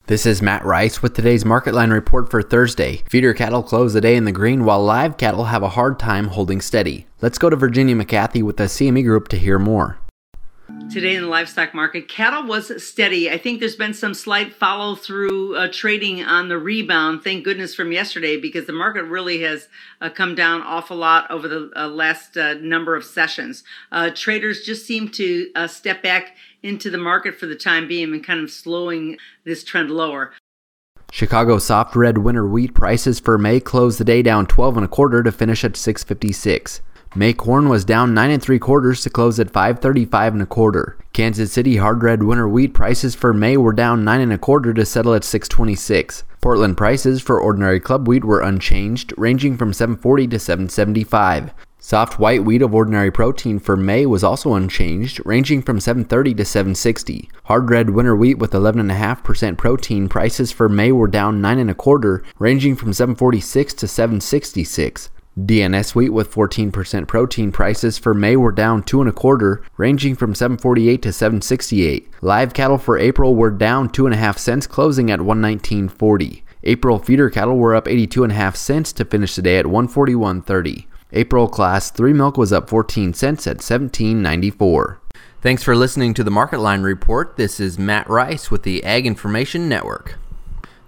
This is Matt Rice with today's Market Line report for Thursday. Feeder cattle close the day in the green while live cattle have a hard time holding steady. Let's go to Virginia McCarthy with the CME Group to hear more. Today in the livestock market, cattle was steady. I think there's been some slight follow-through trading on the rebound, thank goodness, from yesterday, because the market really has come down awful lot over the last number of sessions. Traders just seem to step back into the market for the time being and kind of slowing this trend lower. Chicago soft red winter wheat prices for May closed the day down 12 1/4 to finish at $6.56. May corn was down 9 3/4 to close at $5.35 1/4. Kansas City hard red winter wheat prices for May were down 9 1/4 to settle at $6.26. Portland prices for ordinary club wheat were unchanged, ranging from $7.40 to $7.75. Soft white wheat of ordinary protein for May was also unchanged, ranging from $7.30 to $7.60. Hard red winter wheat with 11.5% protein prices for May were down 9 1/4, ranging from $7.46 to $7.66. DNS wheat with 14% protein prices for May were down 2 1/4, ranging from $7.48 to $7.68. Live cattle for April were down 2.5 cents, closing at $119.40. April feeder cattle were up 82.5 cents to finish the day at $141.30. April Class 3 milk was up 14 cents at $17.94. Thanks for listening to the Market Line Report. This is Matt Rice with the Ag Information Network.